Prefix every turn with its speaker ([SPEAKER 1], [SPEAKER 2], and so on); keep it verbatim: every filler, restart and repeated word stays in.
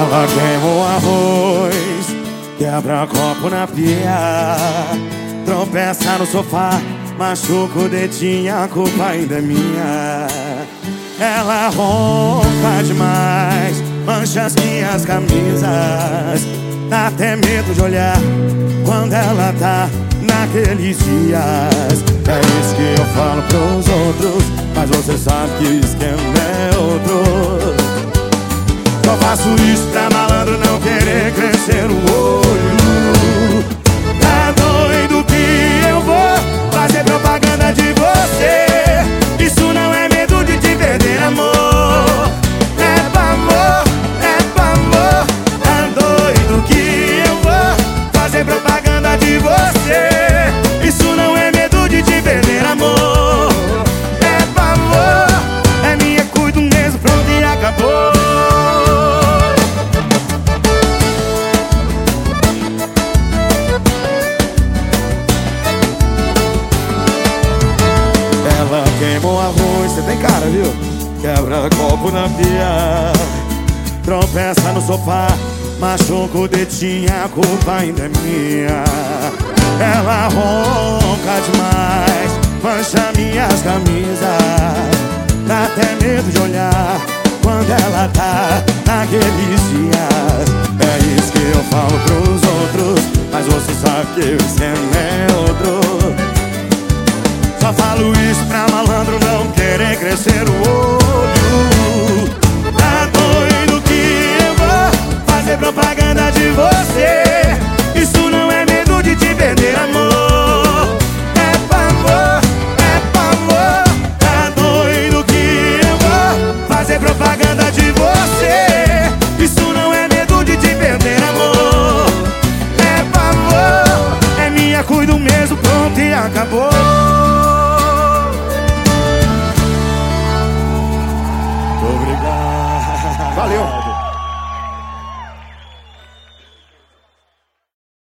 [SPEAKER 1] Ela queima o arroz, quebra copo na pia, tropeça no sofá, machuca o dedinho, a culpa ainda é minha. Ela ronca demais, mancha as minhas camisas, dá até medo de olhar quando ela tá naqueles dias. É isso que eu falo pros outros, mas você sabe que o esquema é outro. Só faço isso pra malandro não querer crescer o olho. Tá doido que eu vou fazer propaganda de você? Isso não é medo de te perder, amor. É pra amor, é pra amor. Tá doido que eu vou fazer propaganda de você? Isso não é medo de te perder, amor. É pra amor, é minha, cuido mesmo, pronto e acabou. Ela queima o arroz, cê tem cara, viu? Quebra copo na pia, tropeça no sofá, machuca o dedinho, a culpa ainda é minha. Ela ronca demais, mancha minhas camisas, dá até medo de olhar quando ela tá naqueles dias. É isso que eu falo pros outros, mas você sabe que o esquema é outro. Só falo isso pra malandro não querer crescer o olho. Tá doido que eu vou fazer propaganda de você? Isso não é medo de te perder, amor. É pra amor, é pra amor. Tá doido que eu vou fazer propaganda de você? Isso não é medo de te perder, amor. É pra amor, é minha, cuido mesmo, pronto e acabou. Obrigado.
[SPEAKER 2] Valeu.